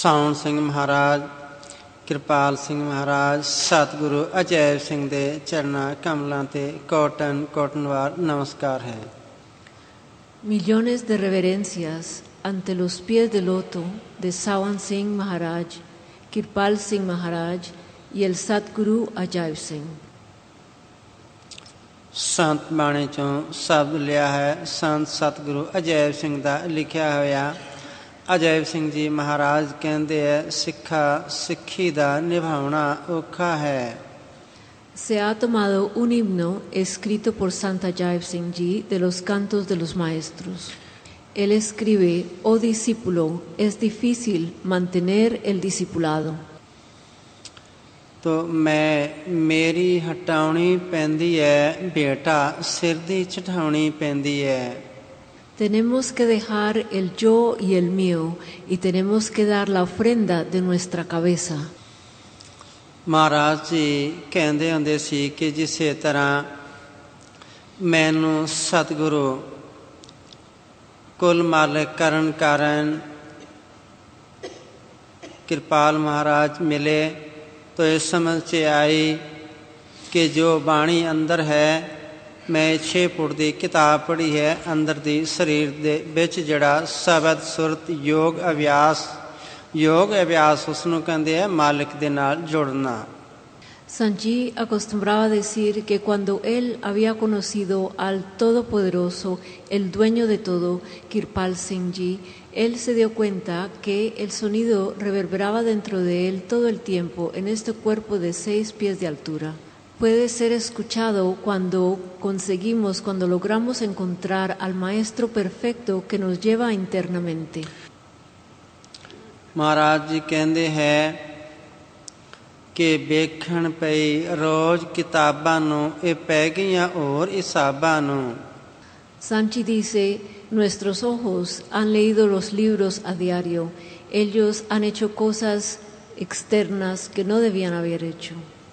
ਸਾਉਣ ਸਿੰਘ ਮਹਾਰਾਜ, ਕਿਰਪਾਲ ਸਿੰਘ ਮਹਾਰਾਜ, ਸਤਿਗੁਰੂ ਅਜੈਬ ਸਿੰਘ ਦੇ ਚਰਨਾਂ ਕਮਲਾਂ ਤੇ ਕੋਟਨਵਾਰ ਨਮਸਕਾਰ ਹੈ। Millones de reverencias ante los pies de loto de Sawan Singh Maharaj, Kirpal Singh Maharaj y el Satguru Ajaib Singh। ਸੰਤ ਬਾਣੀ ਚੋਂ ਸ਼ਬਦ ਲਿਆ ਹੈ। ਸੰਤ ਸਤਿਗੁਰੂ ਅਜੈਬ ਸਿੰਘ ਦਾ ਲਿਖਿਆ ਹੋਇਆ। ਅਜੈਬ ਸਿੰਘ ਜੀ ਮਹਾਰਾਜ ਕਹਿੰਦੇ ਹੈ, ਸਿੱਖੀ ਦਾ ਨਿਭਾਉਣਾ ਔਖਾ ਹੈ। Se ha tomado un himno escrito por Sant Ajaib Singh Ji de los cantos de los maestros. Él escribe: "Oh discípulo, es difícil mantener el discipulado." तो मेरी हटाउणी पैंदी है, बेटा सिर दी चढ़ाउणी पैंदी है। Tenemos que dejar el yo y el mío y tenemos que dar la ofrenda de nuestra cabeza. Maharaj ਜੀ ਕਹਿੰਦੇ ਹੁੰਦੇ ਸੀ ਕਿ ਜਿਸੇ ਤਰ੍ਹਾਂ ਮੈਨੂੰ ਸਤਿਗੁਰੂ ਕੁਲ ਮਾਲਕ ਕਰਨ ਕਾਰਨ ਕਿਰਪਾਲ ਮਹਾਰਾਜ ਮਿਲੇ तो इस समझ से आई कि जो बाणी अंदर है, मैं 6 फुट की किताब पढ़ी है, अंदर दी शरीर दे विच जिहड़ा शब्द सुरत योग अभ्यास उसनूं कहंदे है मालिक दे नाल जुड़ना। Sant Ji acostumbraba decir que cuando él había conocido al Todopoderoso, el dueño de todo, Kirpal Singh Ji, él se dio cuenta que el sonido reverberaba dentro de él todo el tiempo en este cuerpo de 6 pies de altura. Puede ser escuchado cuando logramos encontrar al Maestro perfecto que nos lleva internamente. Maharaj Ji कहते हैं कि ਵੇਖਣ ਪਈ ਰੋਜ਼ ਕਿਤਾਬਾਂ ਨੂੰ ਇਹ ਪੈ ਗਈਆਂ ਹੋਰ ਹਿਸਾਬਾਂ ਨੂੰ। Sant Ji dice: nuestros ojos han leído los libros a diario. Ellos han hecho cosas externas que no debían haber hecho.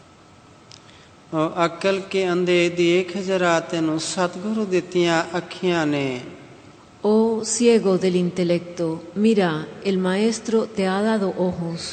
ਅਕਲ ਕੇ ਅੰਧੇ ਦੇਖ ਜਰਾ ਤੈਨੂੰ ਸਤਿਗੁਰੂ ਦਿੱਤੀਆਂ ਅੱਖੀਆਂ ਨੇ। Oh ciego del intelecto, mira, el Maestro te ha dado ojos.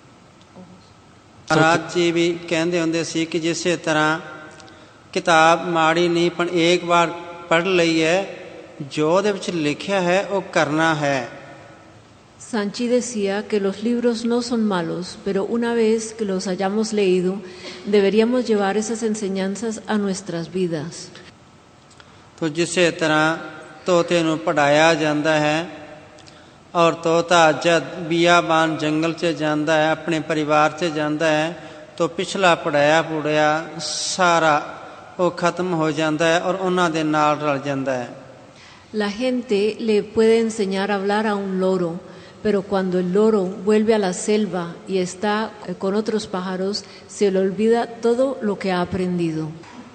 Maharaj ਜੀ ਵੀ ਕਹਿੰਦੇ ਹੁੰਦੇ ਸੀ ਕਿ ਜਿਸੇ ਤਰ੍ਹਾਂ ਕਿਤਾਬ ਮਾੜੀ ਨਹੀਂ, ਪਰ ਇੱਕ ਵਾਰ ਪੜ੍ਹ ਲਈ ਹੈ, ਜੋ ਉਹਦੇ ਵਿੱਚ ਲਿਖਿਆ ਹੈ ਉਹ ਕਰਨਾ ਹੈ। Sant Ji decía que los libros no son malos, pero una vez que los hayamos leído, deberíamos llevar esas enseñanzas a nuestras vidas. तो जिसे तरह तोते ਨੂੰ ਪੜਾਇਆ ਜਾਂਦਾ ਹੈ और तोता जब बियाबान जंगल से जाता है, अपने परिवार से जाता है, तो पिछला पढ़ाया सारा वो खत्म हो जाता है और उन्हां दे नाल रल जाता है। La gente le puede enseñar a hablar a un loro, pero cuando el loro vuelve a la selva y está con otros pájaros, se le olvida todo lo que ha aprendido.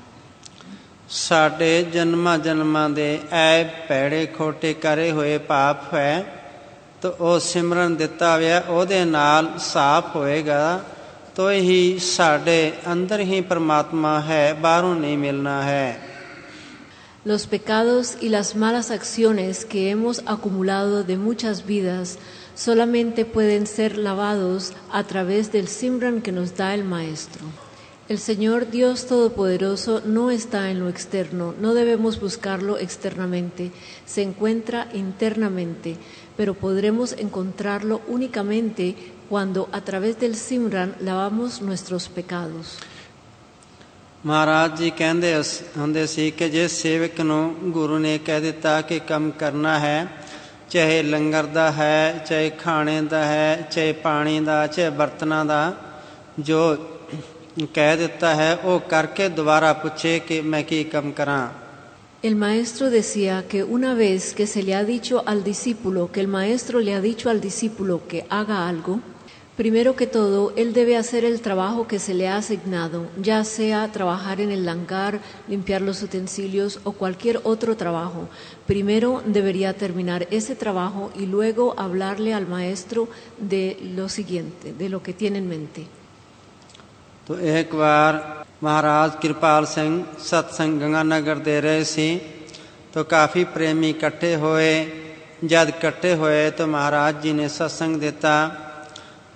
साडे जन्मां दे ऐ भैड़े खोटे करे हुए पाप है, तो ਉਹ ਸਿਮਰਨ ਦਿੱਤਾ ਹੋਇਆ ਉਹਦੇ ਨਾਲ ਸਾਫ਼ ਹੋਏਗਾ, तो ही साडे अंदर ही परमात्मा है, बाहरों नहीं मिलना है। Los pecados y las malas acciones que hemos acumulado de muchas vidas solamente pueden ser lavados a través del Simran que nos da el Maestro. El Señor Dios Todopoderoso no está en lo externo, no debemos buscarlo externamente, se encuentra internamente, pero podremos encontrarlo únicamente cuando a través del Simran lavamos nuestros pecados. महाराज जी कहते ਹੁੰਦੇ ਸੀ कि जे सेवक ਨੂੰ गुरु ने कह ਦਿੱਤਾ कि ਕੰਮ करना है, चाहे लंगर ਦਾ है, चाहे खाने ਦਾ है, चाहे पानी ਦਾ, चाहे बर्तना ਦਾ, जो कह ਦਿੱਤਾ है वो करके दोबारा पूछे कि मैं ਕੀ ਕੰਮ ਕਰਾਂ। El maestro decía que una vez que se le ha dicho al discípulo, que el maestro le ha dicho al discípulo que haga algo, primero que todo él debe hacer el trabajo que se le ha asignado, ya sea trabajar en el langar, limpiar los utensilios o cualquier otro trabajo. Primero debería terminar ese trabajo y luego hablarle al maestro de lo siguiente, de lo que tiene en mente. तो एक बार महाराज कृपाल सिंह सत्संग गंगानगर दे रहे सी, तो काफ़ी प्रेमी इकट्ठे होए। जब इकट्ठे होए तो महाराज जी ने सत्संग देता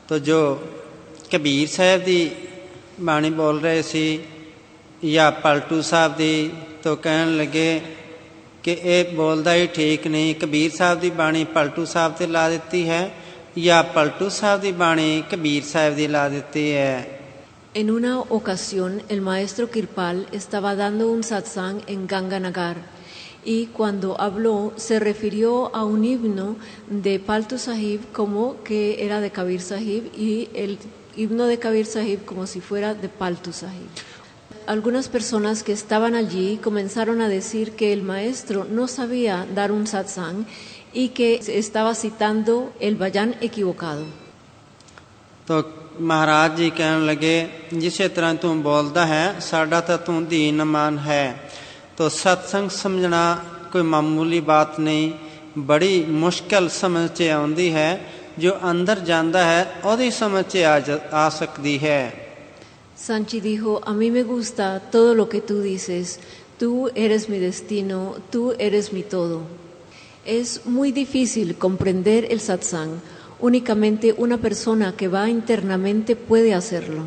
तो जो कबीर साहब की बाणी बोल रहे सी या पलटू साहब की, तो कहन लगे कि ये बोलदा ही ठीक नहीं, कबीर साहब की बाणी पलटू साहब ते ला दी है या पलटू साहब की बाणी कबीर साहब की ला दी है। En una ocasión, el maestro Kirpal estaba dando un satsang en Ganganagar y cuando habló se refirió a un himno de Paltu Sahib como que era de Kabir Sahib y el himno de Kabir Sahib como si fuera de Paltu Sahib. Algunas personas que estaban allí comenzaron a decir que el maestro no sabía dar un satsang y que estaba citando el bhajan equivocado. तो महाराज जी कहन लगे जिसे तरह तू बोलता है साडा तो तू दीन मान है। तो सत्संग समझना कोई मामूली बात नहीं, बड़ी मुश्किल समझ च आउंदी है। जो अंदर जाता है ओदी समझ च आ सकती है। Sanchi dijo, a mí me gusta todo lo que tú dices, tú eres mi destino, tú eres mi todo. Es muy difícil comprender el satsang. Únicamente una persona que va internamente puede hacerlo.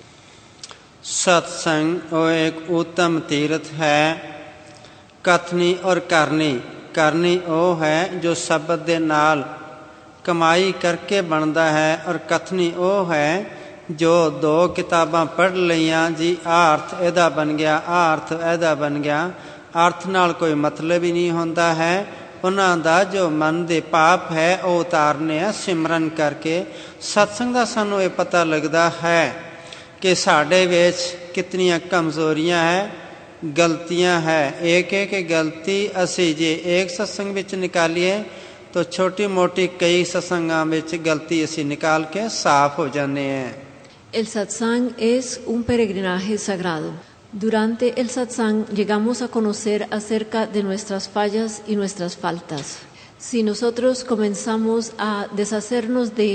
सत्संग वो एक उत्तम तीर्थ है, कथनी और करनी। करनी वो है जो शब्द दे नाल कमाई करके बनता है, और कथनी वो है जो दो किताबां पढ़ लियां जी आ अर्थ एदा बन गया, आ अर्थ एदा बन गया, अर्थ नाल कोई मतलब ही नहीं होता है। उन्हां दा जो मन दे पाप है वो उतारने आ सिमरन करके। सत्संग दा सानू ये पता लगता है कि साडे विच कितनियां कमजोरियां है, गलतियां है। एक एक गलती असी जे एक सत्संग विच निकालीए तो छोटी मोटी कई सत्संगां विच गलती असी निकाल के साफ हो जाने हैं। El satsang es un peregrinaje sagrado. Durante el satsang llegamos a conocer acerca de nuestras fallas y nuestras faltas. Si nosotros comenzamos a deshacernos de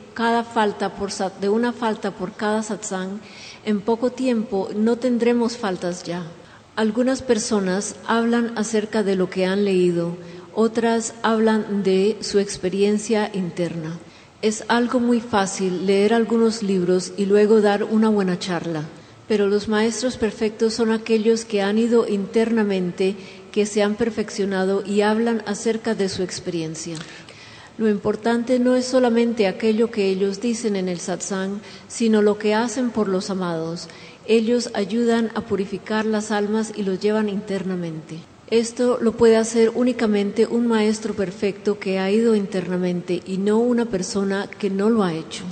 una falta por cada satsang, en poco tiempo no tendremos faltas ya. Algunas personas hablan acerca de lo que han leído, otras hablan de su experiencia interna. Es algo muy fácil leer algunos libros y luego dar una buena charla. Pero los maestros perfectos son aquellos que han ido internamente, que se han perfeccionado y hablan acerca de su experiencia. Lo importante no es solamente aquello que ellos dicen en el satsang, sino lo que hacen por los amados. Ellos ayudan a purificar las almas y los llevan internamente. Esto lo puede hacer únicamente un maestro perfecto que ha ido internamente y no una persona que no lo ha hecho.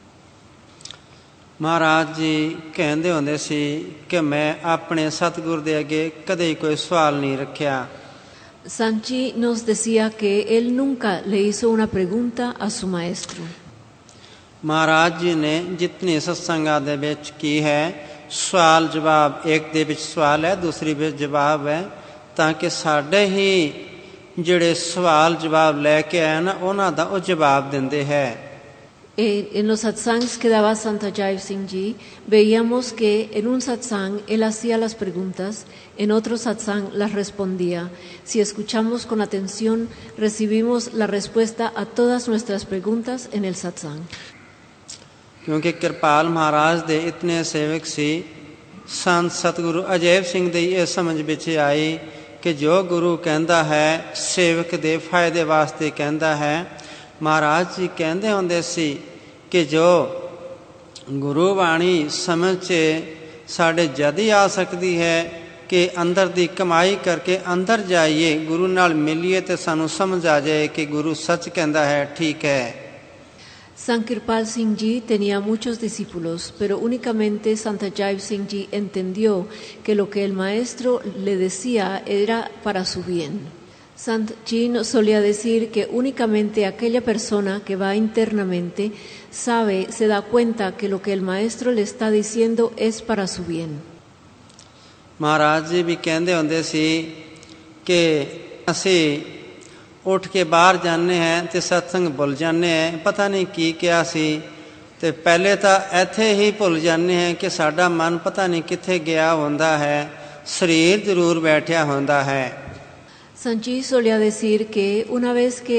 महाराज जी कहते होंदे सी कि मैं अपने सतगुरु दे अगे कदे कोई सवाल नहीं रखिया। Sanchi nos decía que él nunca le hizo una pregunta a su maestro. महाराज जी ने जितनी सत्संगां दे विच की है सवाल जवाब, एक दे विच सवाल है दूसरी विच जवाब है, ताकि साडे ही जिहड़े सवाल जवाब लैके आए ना उन्हां दा ओ जवाब दिंदे है। En los satsangs que daba Santa Jai Singh Ji, veíamos que en un satsang él hacía las preguntas, en otro satsang las respondía. Si escuchamos con atención, recibimos la respuesta a todas nuestras preguntas en el satsang. क्योंकि कृपाल महाराज दे इतने सेवक सी, संत सतगुरु अजैब सिंह दी ये समझ विच आई कि जो गुरु कहंदा है सेवक दे फायदे वास्ते कहंदा है। महाराज जी कहते होंदे सी कि जो गुरु बाणी समझ च साढ़े जद ही आ सकती है कि अंदर दी कमाई करके अंदर जाइए, गुरु नाल मिलिए तो सानू समझ आ जाए कि गुरु सच कहता है, ठीक है। San Kirpal Singh Ji tenía muchos discípulos, pero únicamente Santa Jai Singh Ji entendió que lo que el maestro le decía era para su bien. Sant Ji nos solía decir que únicamente aquella persona que va internamente se da cuenta que lo que el maestro le está diciendo es para su bien. महाराज जी भी कहते होंदे सी कि असी उठ के बाहर जाने हैं तो सत्संग भुल जाने हैं, पता नहीं की क्या सी, तो पहले तो इत्थे ही भुल जाने हैं कि साडा मन पता नहीं किथे गया होंदा है, शरीर जरूर बैठा होंदा है। Sanchi solía decir que una vez que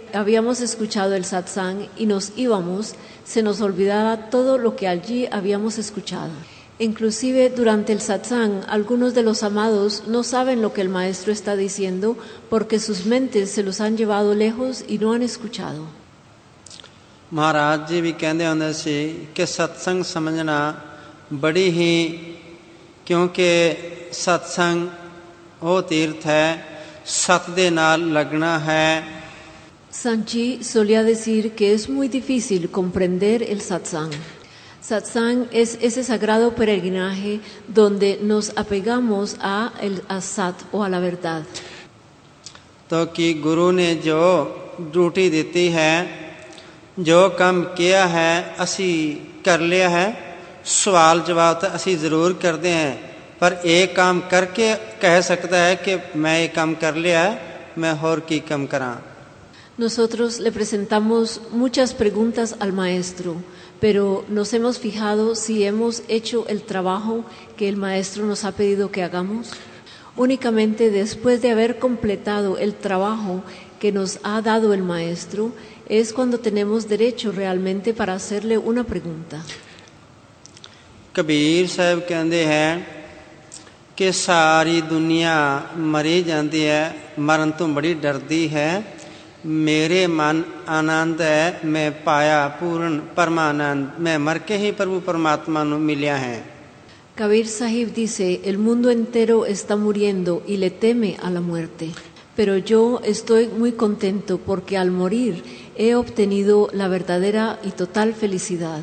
habíamos escuchado el satsang y nos íbamos, se nos olvidaba todo lo que allí habíamos escuchado. Inclusive durante el satsang, algunos de los amados no saben lo que el maestro está diciendo porque sus mentes se los han llevado lejos y no han escuchado. Maharaj ਜੀ ਵੀ ਕਹਿੰਦੇ ਹੁੰਦੇ ਸੀ ਕਿ ਸਤਸੰਗ ਸਮਝਣਾ ਬੜੀ ਹੀ, ਕਿਉਂਕਿ ਸਤਸੰਗ ਉਹ ਤੀਰਥ ਹੈ, ਸਤ ਦੇ ਨਾਲ ਲੱਗਣਾ ਹੈ। Sanchi solía decir que es muy difícil comprender el satsang. Satsang es ese sagrado peregrinaje donde nos apegamos a Sat o a la verdad. तो कि गुरु ने जो ड्यूटी ਦਿੱਤੀ ਹੈ, ਜੋ ਕੰਮ ਕਿਹਾ ਹੈ, ਅਸੀਂ ਕਰ ਲਿਆ ਹੈ। ਸਵਾਲ ਜਵਾਬ ਤਾਂ ਅਸੀਂ ਜ਼ਰੂਰ ਕਰਦੇ ਹਾਂ, ਪਰ ਇਹ ਕੰਮ ਕਰਕੇ ਕਹਿ ਸਕਦਾ ਹੈ ਕਿ ਮੈਂ ਇਹ ਕੰਮ ਕਰ ਲਿਆ ਹੈ, ਮੈਂ ਹੋਰ ਕੀ ਕੰਮ ਕਰਾਂ। Nosotros le presentamos muchas preguntas al maestro, pero nos hemos fijado si hemos hecho el trabajo que el maestro nos ha pedido que hagamos. Únicamente después de haber completado el trabajo que nos ha dado el maestro es cuando tenemos derecho realmente para hacerle una pregunta. Kabir ਸਾਹਿਬ ਕਹਿੰਦੇ ਹੈ ਕਿ ਸਾਰੀ ਦੁਨੀਆ ਮਰੀ ਜਾਂਦੀ ਹੈ, ਮਰਨ ਤੋਂ ਬੜੀ ਡਰਦੀ ਹੈ। ਮੇਰੇ ਮਨ ਆਨੰਦ ਹੈ, ਮੈਂ ਪਾਇਆ ਪੂਰਨ ਪਰਮਾਨੰਦ, ਮੈਂ ਮਰ ਕੇ ਹੀ ਪ੍ਰਭੂ ਪਰਮਾਤਮਾ ਨੂੰ ਮਿਲਿਆ ਹੈ। Kabir Sahib dice, el mundo entero está muriendo y le teme a la muerte, pero yo estoy muy contento porque al morir he obtenido la verdadera y total felicidad.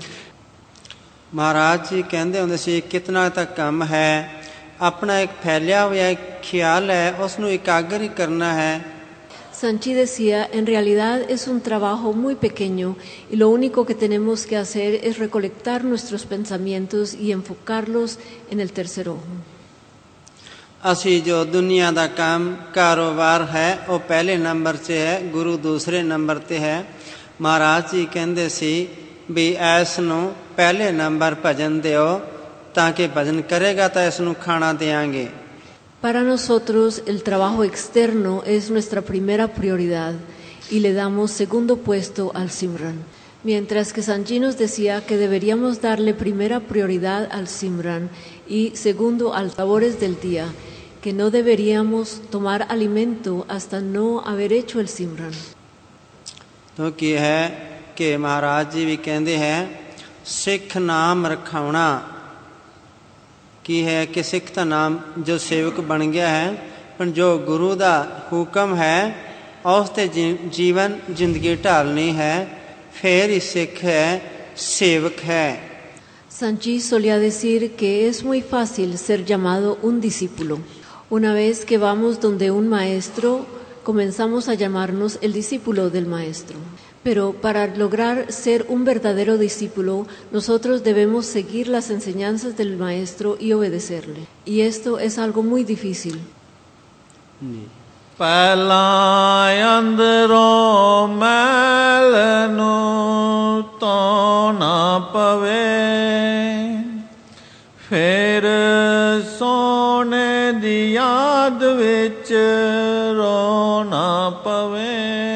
Maharaj ਜੀ ਕਹਿੰਦੇ ਹੁੰਦੇ ਸੀ ਕਿਤਨਾ ਤੱਕ ਕੰਮ ਹੈ, ਆਪਣਾ ਇੱਕ ਫੈਲਿਆ ਹੋਇਆ ਖਿਆਲ ਹੈ, ਉਸ ਨੂੰ ਇਕਾਗਰ ਹੀ ਕਰਨਾ ਹੈ। Sanchi decía, en realidad es un trabajo muy pequeño y lo único que tenemos que hacer es recolectar nuestros pensamientos y enfocarlos en el tercer ojo. ਅਸੀਂ ਜੋ ਦੁਨੀਆ ਦਾ ਕੰਮ ਕਾਰੋਬਾਰ ਹੈ ਉਹ ਪਹਿਲੇ ਨੰਬਰ 'ਤੇ ਹੈ, ਗੁਰੂ ਦੂਸਰੇ ਨੰਬਰ 'ਤੇ ਹੈ। ਮਹਾਰਾਜ ਜੀ ਕਹਿੰਦੇ ਸੀ ਵੀ ਇਸ ਨੂੰ ਪਹਿਲੇ ਨੰਬਰ ਭਜਨ ਦਿਓ, ਤਾਂ ਕਿ ਭਜਨ ਕਰੇਗਾ ਤਾਂ ਇਸ ਨੂੰ ਖਾਣਾ ਦੇਵਾਂਗੇ। Para nosotros el trabajo externo es nuestra primera prioridad y le damos segundo puesto al Simran. Mientras que Sanchi nos decía que deberíamos darle primera prioridad al Simran y segundo a los labores del día, que no deberíamos tomar alimento hasta no haber hecho el Simran. तो ਕੀ ਹੈ ਕਿ ਮਹਾਰਾਜ ਜੀ ਵੀ ਕਹਿੰਦੇ ਹੈ ਸਿੱਖ ਨਾਮ ਰਖਾਉਣਾ। ਕੀ ਹੈ ਕਿ ਸਿੱਖ ਦਾ ਨਾਮ ਜੋ ਸੇਵਕ ਬਣ ਗਿਆ ਹੈ, ਪਰ ਜੋ ਗੁਰੂ ਦਾ ਹੁਕਮ ਹੈ ਉਸ 'ਤੇ ਜੀਵਨ ਜ਼ਿੰਦਗੀ ਢਾਲਣੀ ਹੈ, ਫਿਰ ਹੀ ਸਿੱਖ ਹੈ, ਸੇਵਕ ਹੈ। Sanchi solía decir que es muy fácil ser llamado un discípulo. Una vez que vamos donde un maestro, comenzamos a llamarnos el discípulo del maestro. Pero para lograr ser un verdadero discípulo, nosotros debemos seguir las enseñanzas del maestro y obedecerle. Y esto es algo muy difícil. ਪਹਿਲਾਂ ਅੰਦਰੋਂ ਮੈਲ ਨੂੰ ਧੋਣਾ ਪਵੇ, ਫਿਰ ਸੋਨੇ ਦੀ ਯਾਦ ਵਿੱਚ ਰੋਣਾ ਪਵੇ।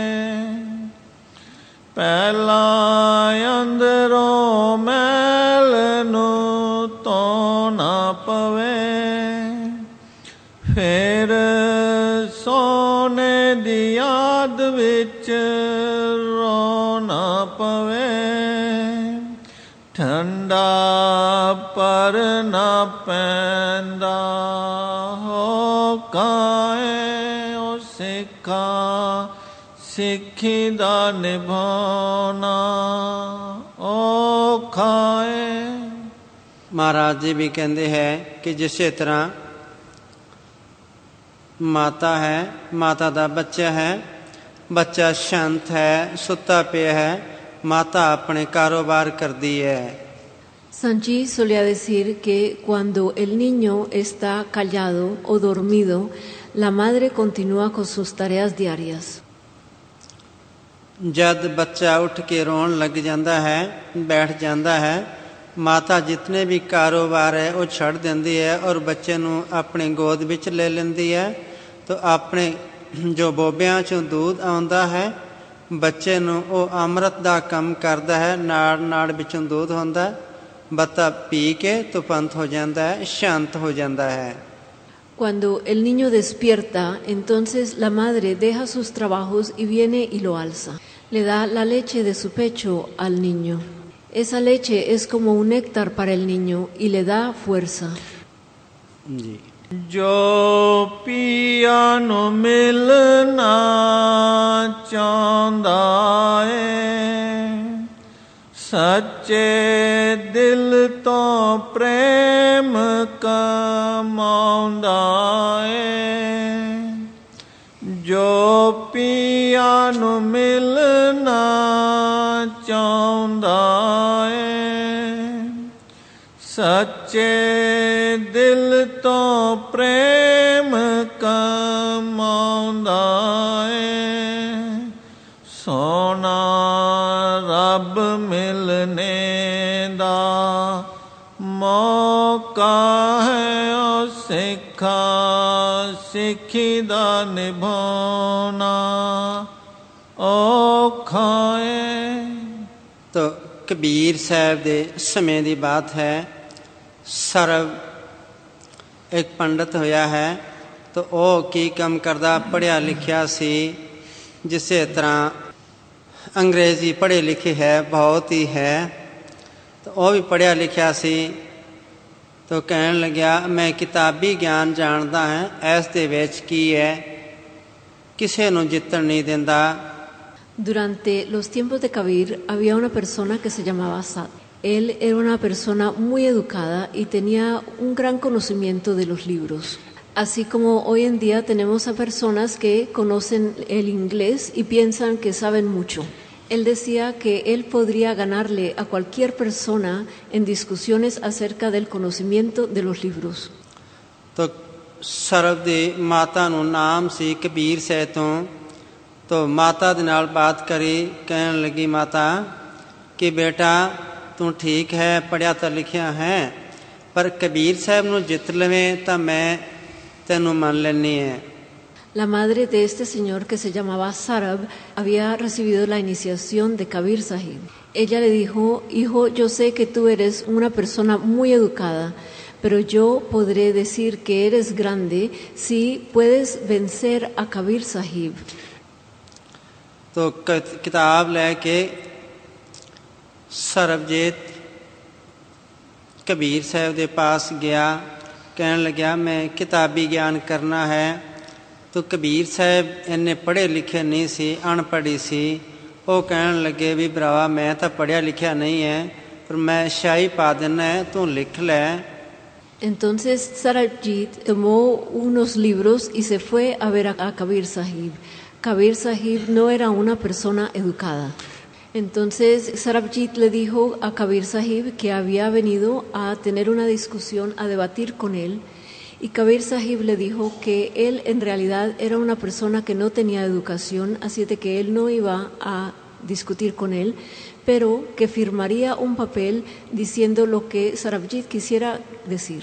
ਪਹਿਲਾਂ ਅੰਦਰੋਂ ਮੈਲ ਨੂੰ ਧੋਣਾ ਪਵੇ, ਫਿਰ ਸੋਨੇ ਦੀ ਯਾਦ ਵਿੱਚ ਰੋਣਾ ਪਵੇ। ਠੰਡਾ ਪਰ ਨਾ ਪੈਂਦਾ ਹੋ ਕਾਏ ਉਹ ਸਿੱਖਾਂ, ਸਿੱਖੀ ਦਾ ਨਿਭਾਉਣਾ ਔਖਾ ਏ। ਮਹਾਰਾਜ ਜੀ ਵੀ ਕਹਿੰਦੇ ਹੈ ਕਿ ਜਿਸੇ ਤਰ੍ਹਾਂ ਮਾਤਾ ਹੈ, ਮਾਤਾ ਦਾ ਬੱਚਾ ਹੈ, ਬੱਚਾ ਸ਼ਾਂਤ ਹੈ, ਸੁੱਤਾ ਪਿਆ ਹੈ, ਮਾਤਾ ਆਪਣੇ ਕਾਰੋਬਾਰ ਕਰਦੀ ਹੈ। Sanchi solía decir que cuando el niño está callado o dormido, la madre continúa con sus tareas diarias. ਜਦ ਬੱਚਾ ਉੱਠ ਕੇ ਰੋਣ ਲੱਗ ਜਾਂਦਾ ਹੈ, ਬੈਠ ਜਾਂਦਾ ਹੈ, ਮਾਤਾ ਜਿਤਨੇ ਵੀ ਕਾਰੋਬਾਰ ਹੈ ਉਹ ਛੱਡ ਦਿੰਦੀ ਹੈ ਔਰ ਬੱਚੇ ਨੂੰ ਆਪਣੇ ਗੋਦ ਵਿੱਚ ਲੈ ਲੈਂਦੀ ਹੈ। ਤਾਂ ਆਪਣੇ ਜੋ ਬੋਬਿਆਂ 'ਚੋਂ ਦੁੱਧ ਆਉਂਦਾ ਹੈ ਬੱਚੇ ਨੂੰ ਉਹ ਅੰਮ੍ਰਿਤ ਦਾ ਕੰਮ ਕਰਦਾ ਹੈ, ਨਾੜ ਵਿੱਚੋਂ ਦੁੱਧ ਹੁੰਦਾ, ਬੱਤਾ ਪੀ ਕੇ ਤੁਪੰਤ ਹੋ ਜਾਂਦਾ ਹੈ, ਸ਼ਾਂਤ ਹੋ ਜਾਂਦਾ ਹੈ। Cuando el niño despierta, entonces la madre deja sus trabajos y viene y lo alza. Le da la leche de su pecho al niño. Esa leche es como un néctar para el niño y le da fuerza. जी। ਜੋ ਪੀਆ ਨੂੰ ਮਿਲਣਾ ਚਾਹੁੰਦਾ ਏ, ਸੱਚੇ ਦਿਲ ਤੋਂ ਪ੍ਰੇਮ ਕਮਾਉਂਦਾ ਏ। ਜੋ ਪੀਆ ਨੂੰ ਮਿਲਣਾ ਚਾਹੁੰਦਾ ਏ, ਸੱਚੇ ਦਿਲ ਤੋਂ ਪ੍ਰੇਮ ਕਮਾਉਂਦਾ ਏ। ਸੋਹਣਾ ਰੱਬ ਮਿਲਨੇ ਦਾ ਮੌਕਾ ਹੈ, ਉਹ ਸਿੱਖਾ ਸਿੱਖੀ ਦਾ ਨਿਭਾਉਣਾ ਔਖਾ ਏ। तो कबीर साहब ਦੇ ਸਮੇਂ ਦੀ ਬਾਤ ਹੈ। ਸਰਵ ਇੱਕ ਪੰਡਤ ਹੋਇਆ ਹੈ, ਤਾਂ ਉਹ ਕੀ ਕੰਮ ਕਰਦਾ, ਪੜ੍ਹਿਆ ਲਿਖਿਆ ਸੀ। ਜਿਸੇ ਤਰ੍ਹਾਂ ਅੰਗਰੇਜ਼ੀ ਪੜ੍ਹੇ ਲਿਖੇ ਹੈ ਬਹੁਤ ਹੀ ਹੈ, ਤਾਂ ਉਹ ਵੀ ਪੜ੍ਹਿਆ ਲਿਖਿਆ ਸੀ। ਤਾਂ ਕਹਿਣ ਲੱਗਿਆ ਮੈਂ ਕਿਤਾਬੀ ਗਿਆਨ ਜਾਣਦਾ ਹਾਂ, ਇਸ ਦੇ ਵਿੱਚ ਕੀ ਹੈ, ਕਿਸੇ ਨੂੰ ਜਿੱਤਣ ਨਹੀਂ ਦਿੰਦਾ। Durante los tiempos de Kabir había una persona que se llamaba Sad. Él era una persona muy educada y tenía un gran conocimiento de los libros. Así como hoy en día tenemos a personas que conocen el inglés y piensan que saben mucho. Él decía que él podría ganarle a cualquier persona en discusiones acerca del conocimiento de los libros. तो ਸਰਬ ਦੀ ਮਾਤਾ ਨੂੰ ਨਾਮ ਸੀ ਕਬੀਰ ਸਾਹਿਬ ਤੋਂ। तो माता दे नाल बात करी, कहन लगी माता कि बेटा तू ठीक है, पढ़िया तो लिखिया है, पर कबीर साहब नू जित लवें तां मैं तैनू मान लैनी है। La madre de este señor, que se llamaba Sarab, había recibido la iniciación de Kabir Sahib. Ella le dijo: hijo, yo sé que tú eres una persona muy educada, pero yo podré decir que eres grande si puedes vencer a Kabir Sahib. तो किताब लैके सरबजीत कबीर साहब के पास गया, कहन लग्या मैं किताबी ज्ञान करना है। तो कबीर साहब इन्ने पढ़े लिखे नहीं सी, अनपढ़ी सी। वो कहन लगे भी भरावा मैं तो पढ़िया लिखिया नहीं है, पर मैं शाही पा देना है, तू लिख लै। Entonces Sarabjit tomó unos libros y se fue a ver a Kabir Sahib. Kabir Sahib no era una persona educada. Entonces Sarabjit le dijo a Kabir Sahib que había venido a tener una discusión, a debatir con él. Y Kabir Sahib le dijo que él en realidad era una persona que no tenía educación, así de que él no iba a discutir con él, pero que firmaría un papel diciendo lo que Sarabjit quisiera decir.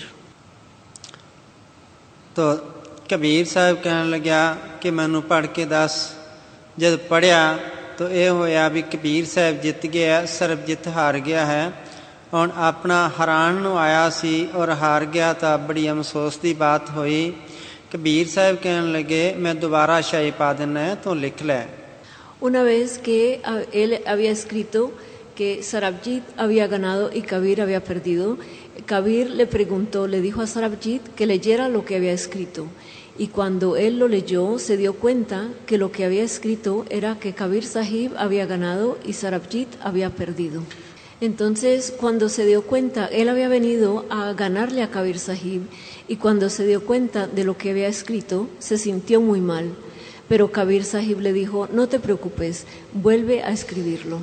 तो कबीर साहब कहन लग्या कि मैनू पढ़ के दस। जब पढ़िया तो यह होया भी कबीर साहब जित गया, सरबजीत हार गया है। ਹੁਣ अपना हरान ਨੂੰ आया सी और हार गया, तो बड़ी अफसोस की बात हुई। कबीर साहब कहने लगे मैं दोबारा शाही पा देना है, तो लिख ले। Una vez que él había escrito que Sarabjit había ganado y Kabir había perdido, Kabir le preguntó, le dijo a Sarabjit que leyera lo que había escrito. Y cuando él lo leyó, se dio cuenta que lo que había escrito era que Kabir Sahib había ganado y Sarabjit había perdido. Entonces, cuando se dio cuenta, él había venido a ganarle a Kabir Sahib, y cuando se dio cuenta de lo que había escrito, se sintió muy mal. Pero Kabir Sahib le dijo: no te preocupes, vuelve a escribirlo.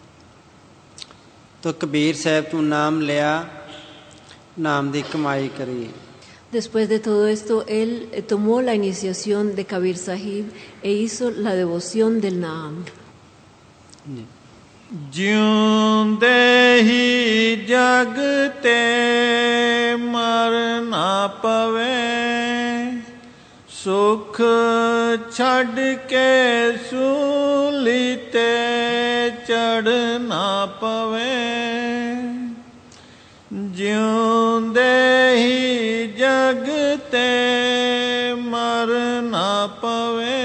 तो कबीर साहब तू नाम लिया, नाम दी कमाई करी। Después de todo esto, él tomó la iniciación de Kabir Sahib e hizo la devoción del Naam. ਜਿਉਂਦੇ ਹੀ ਜਗ ਤੇ ਮਰ ਨਾ ਪਵੇ, ਸੁਖ ਛੱਡ ਕੇ ਸੂਲੀ ਤੇ ਚੜ੍ਹਨਾ ਪਵੇ ਜਿਉਂਦੇ ਹੀ ਜਗ ਤੇ ਮਰਨਾ ਪਵੇ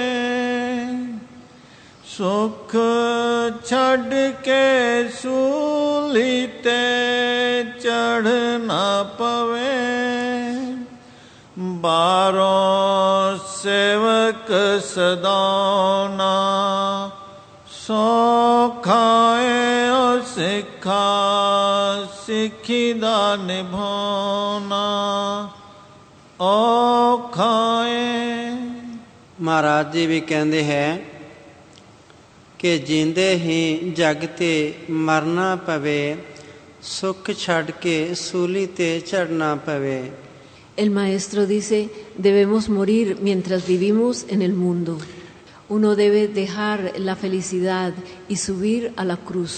ਸੁਖ ਛੱਡ ਕੇ ਸੂਲੀ ਤੇ ਚੜ੍ਹਨਾ ਪਵੇ ਬਾਰੋਂ ਸੇਵਕ ਸਦਾਉਣਾ ਸੌਖਾ ਏ ਓ ਸਿੱਖਾ ਸਿੱਖੀ ਦਾ ਨਿਭਾਉਣਾ ਔਖਾ ਏ। ਮਹਾਰਾਜ ਜੀ ਵੀ ਕਹਿੰਦੇ ਹੈ ਕਿ ਜਿੰਦੇ ਹੀ ਜਗ ਤੇ ਮਰਨਾ ਪਵੇ ਸੁਖ ਛੱਡ ਕੇ ਸੂਲੀ ਤੇ ਚੜ੍ਹਨਾ ਪਵੇ। El maestro dice, debemos morir mientras vivimos en el mundo. Uno debe dejar la felicidad y subir a la cruz.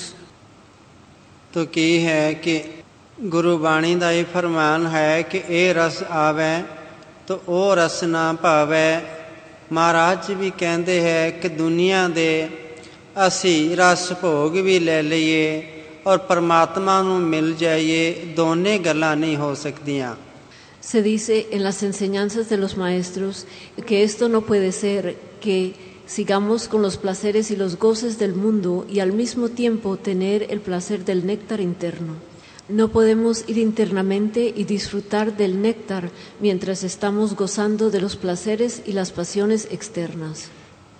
तो ਕੀ ਹੈ ਕਿ ਗੁਰੂ ਬਾਣੀ ਦਾ ਇਹ ਫਰਮਾਨ ਹੈ ਕਿ ਇਹ ਰਸ ਆਵੇ ਤਾਂ ਉਹ ਰਸ ਨਾ ਭਾਵੇ। ਮਹਾਰਾਜ ਜੀ ਵੀ ਕਹਿੰਦੇ ਹੈ ਕਿ ਦੁਨੀਆ ਦੇ ਅਸੀਂ ਰਸ ਭੋਗ ਵੀ ਲੈ ਲਈਏ ਔਰ ਪਰਮਾਤਮਾ ਨੂੰ ਮਿਲ ਜਾਈਏ, ਦੋਨੇ ਗੱਲਾਂ ਨਹੀਂ ਹੋ ਸਕਦੀਆਂ। Se dice en las enseñanzas de los maestros que esto no puede ser, que sigamos con los placeres y los goces del mundo y al mismo tiempo tener el placer del néctar interno. No podemos ir internamente y disfrutar del néctar mientras estamos gozando de los placeres y las pasiones externas.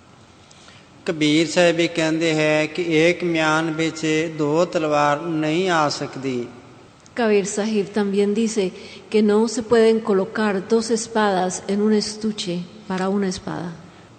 Kabir ਸਾਹਿਬ ਵੀ ਕਹਿੰਦੇ ਹੈ ਕਿ ਏਕ ਮਿਆਨ ਵਿੱਚ ਦੋ ਤਲਵਾਰ ਨਹੀਂ ਆ ਸਕਦੀ। Kabir Sahib también dice que no se pueden colocar dos espadas en un estuche para una espada.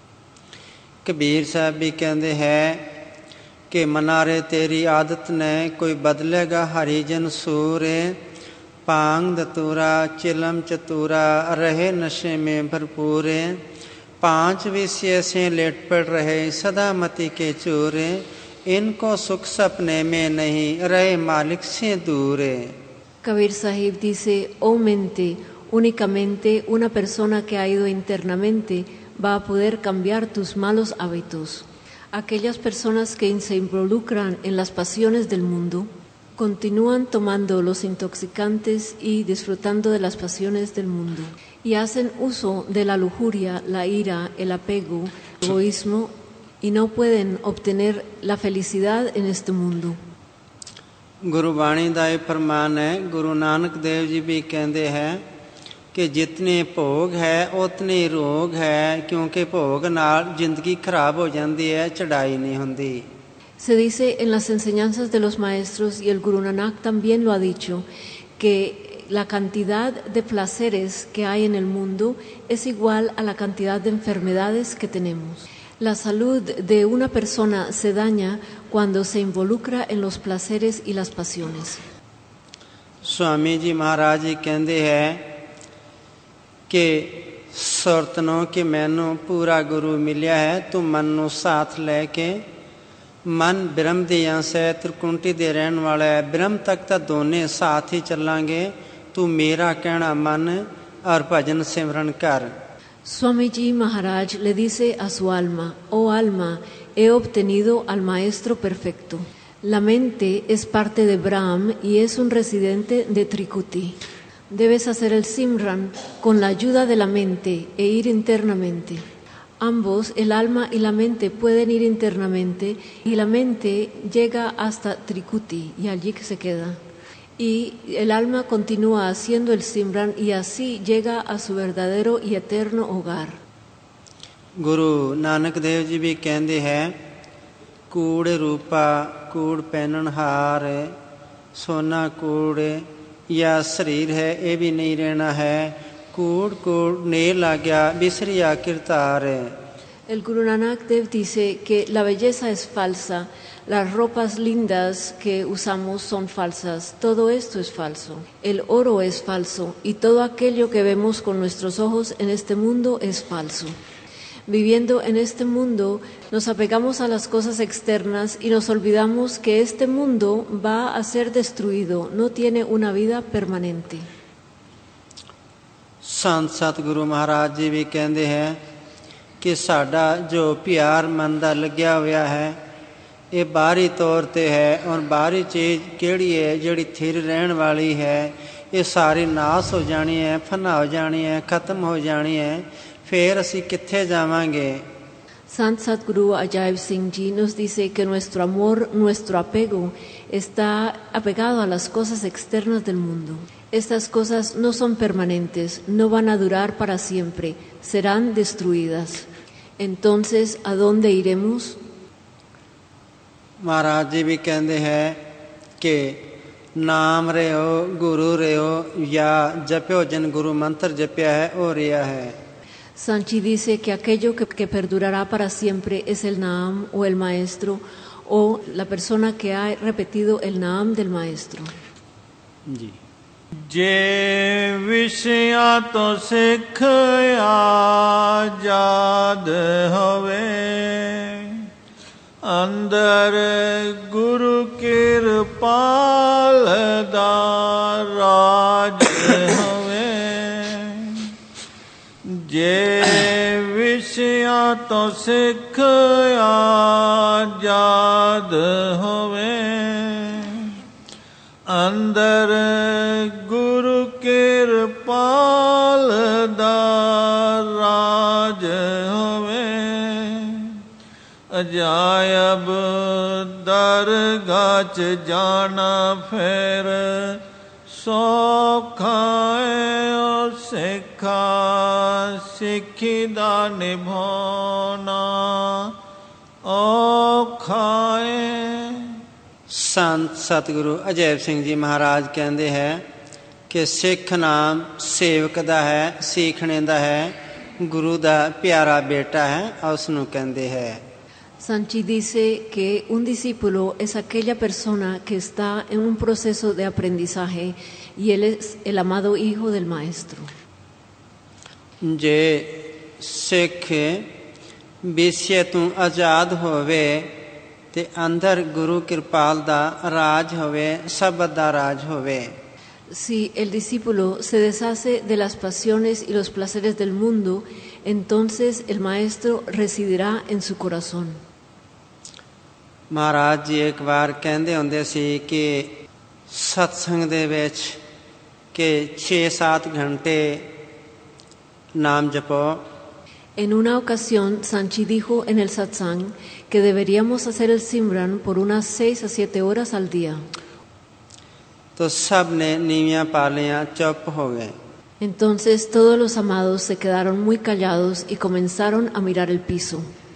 Kabir ਸਾਹਿਬ ਵੀ ਕਹਿੰਦੇ ਹੈ ਕਿ ਮਨਾਰੇ ਤੇਰੀ ਆਦਤ ਨੇ ਕੋਈ ਬਦਲੇਗਾ ਹਰੀਜਨ ਸੂਰੇ ਪਾਂਗ ਦਤੂਰਾ ਚਿਲਮ ਚਤੂਰਾ ਰਹੇ ਨਸ਼ੇ ਮੇਂ ਭਰਪੂਰੇ पांच विषय से लेट पड़ रहे सदा मति के चूरे इनको सुख सपने में नहीं रहे मालिक से दूरे। Kabir Sahib dice, oh mente, únicamente una persona que ha ido internamente va a poder cambiar tus malos hábitos. Aquellas personas que se involucran en las pasiones del mundo continúan tomando los intoxicantes y disfrutando de las pasiones del mundo. Y hacen uso de la lujuria, la ira, el apego, el egoísmo y no pueden obtener la felicidad en este mundo. ਗੁਰੂ ਬਾਣੀ ਦਾ ਇਹ ਫਰਮਾਨ ਹੈ। ਗੁਰੂ ਨਾਨਕ ਦੇਵ ਜੀ ਵੀ ਕਹਿੰਦੇ ਹੈ ਕਿ ਜਿਤਨੇ ਭੋਗ ਹੈ ਉਤਨੇ ਰੋਗ ਹੈ, ਕਿਉਂਕਿ ਭੋਗ ਨਾਲ ਜ਼ਿੰਦਗੀ ਖਰਾਬ ਹੋ ਜਾਂਦੀ ਹੈ, ਚੜ੍ਹਾਈ ਨਹੀਂ ਹੁੰਦੀ। Se dice en las enseñanzas de los maestros, y el Guru Nanak también lo ha dicho, que la cantidad de placeres que hay en el mundo es igual a la cantidad de enfermedades que tenemos. La salud de una persona se daña cuando se involucra en los placeres y las pasiones. Swami जी महाराज जी कहते हैं कि सुरतनों कि मैनू पूरा गुरु मिलिया है, तू मन नू साथ लैके मन ब्रह्म दी अंश है, त्रिकुंटी दे रहन वाला है, ब्रह्म तक तो दोने साथ ही चलांगे, तू मेरा कहना मन और भजन सिमरन कर। Swamiji Maharaj le dice a su alma, oh alma, he obtenido al maestro perfecto. La mente es parte de Brahm y es un residente de Trikuti. Debes hacer el Simran con la ayuda de la mente e ir internamente. Ambos, el alma y la mente, pueden ir internamente y la mente llega hasta Trikuti y allí se queda. Y el alma continúa haciendo el Simran y así llega a su verdadero y eterno hogar. Guru Nanak Dev Ji भी कहते हैं कूड़ रूपा कूड़ पहनन हार सोना कूड़ या शरीर है ये भी नहीं रहना है कूड़ कूड़ ने लाग्या बिसरिया Kirtar. El Guru Nanak Dev dice que la belleza es falsa, las ropas lindas que usamos son falsas, todo esto es falso. El oro es falso y todo aquello que vemos con nuestros ojos en este mundo es falso. Viviendo en este mundo nos apegamos a las cosas externas y nos olvidamos que este mundo va a ser destruido, no tiene una vida permanente. ਸੰਤ ਸਤਿਗੁਰੂ ਮਹਾਰਾਜ ਜੀ ਵੀ ਕਹਿੰਦੇ ਹੈ ਕਿ ਸਾਡਾ ਜੋ ਪਿਆਰ ਮਨ ਦਾ ਲੱਗਿਆ ਹੋਇਆ ਹੈ ਇਹ ਬਾਹਰੀ ਤੌਰ ਤੇ ਹੈ, ਔਰ ਬਾਹਰੀ ਚੀਜ਼ ਕਿਹੜੀ ਹੈ ਜਿਹੜੀ ਥਿਰ ਰਹਿਣ ਵਾਲੀ ਹੈ, ਇਹ ਸਾਰੀ ਨਾਸ ਹੋ ਜਾਣੀ ਹੈ, ਫਨਾ ਹੋ ਜਾਣੀ ਹੈ, ਖਤਮ ਹੋ ਜਾਣੀ ਹੈ, ਫਿਰ ਅਸੀਂ ਕਿੱਥੇ ਜਾਵਾਂਗੇ। Sant Sadhguru Ajaib Singh Ji nos dice que nuestro amor, nuestro apego está apegado a las cosas externas del mundo. Estas cosas no son permanentes, no van a durar para siempre, serán destruidas. Entonces, ¿a dónde iremos? महाराज जी भी कहते हैं कि नाम रहो गुरु रहो या जप्यो जिन गुरु मंत्र जप्या है वो रिया है। Sanchi dice que aquello que perdurará para siempre es el Naam o el Maestro o la persona que ha repetido el Naam del Maestro. जी ਜੇ ਵਿਸ਼ਿਆਂ ਤੋਂ ਸਿੱਖ ਆਜ਼ਾਦ ਹੋਵੇ ਅੰਦਰ ਗੁਰੂ ਕਿਰਪਾਲ ਦਾ ਰਾਜ ਹੋਵੇ ਜੇ ਵਿਸ਼ਿਆਂ ਤੋਂ ਸਿੱਖ ਆਜ਼ਾਦ ਹੋਵੇ ਅੰਦਰ ਗੁਰੂ ਕਿਰਪਾਲ ਦਾ ਰਾਜ ਹੋਵੇ ਅਜਾਇਬ ਦਰਗਾਹ 'ਚ ਜਾਣਾ ਫਿਰ ਸੌਖਾ ਏ ਓ ਸਿੱਖਾ ਸਿੱਖੀ ਦਾ ਨਿਭਾਉਣਾ ਔਖਾ ਏ। संत सतगुरु अजैब सिंह जी महाराज कहते हैं कि सिख नाम सेवक दा है, सीखने दा है, गुरु दा प्यारा बेटा है और उसनू कहते हैं। Sanchi dice que un discípulo es aquella persona que está en un proceso de aprendizaje y él es el amado hijo del maestro. जे सिख विषय तू आजाद होवे ਤੇ ਅੰਦਰ ਗੁਰੂ ਕਿਰਪਾਲ ਦਾ ਰਾਜ ਹੋਵੇ, ਸ਼ਬਦ ਦਾ ਰਾਜ ਹੋਵੇ। Si el discípulo se deshace de las pasiones y los placeres del mundo, entonces el maestro residirá en su corazón. Maharaj ਜੀ ਇੱਕ ਵਾਰ ਕਹਿੰਦੇ ਹੁੰਦੇ ਸੀ ਕਿ ਸਤਸੰਗ ਦੇ ਵਿੱਚ ਕਿ 6-7 ਘੰਟੇ ਨਾਮ ਜਪੋ। En una ocasión, Sanchi dijo en el satsang que deberíamos hacer el Simran por unas 6 a 7 horas al día. तो सब ने नीवियां पालियां चुप हो गए। Entonces todos los amados se quedaron muy callados y comenzaron a mirar el piso.